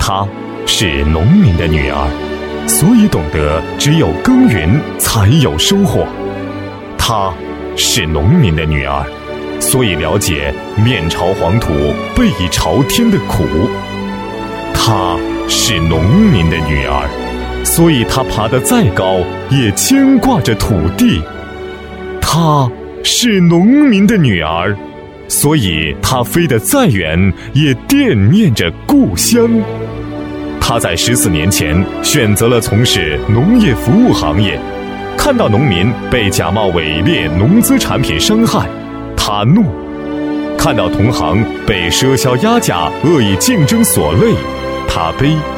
她是农民的女儿，所以懂得只有耕耘才有收获。她是农民的女儿，所以了解面朝黄土背朝天的苦。她是农民的女儿，所以她爬得再高也牵挂着土地。她是农民的女儿，所以她飞得再远也惦念着故乡。她在14年前选择了从事农业服务行业，看到农民被假冒伪劣农资产品伤害，她怒；看到同行被赊销压价恶意竞争所累，她悲。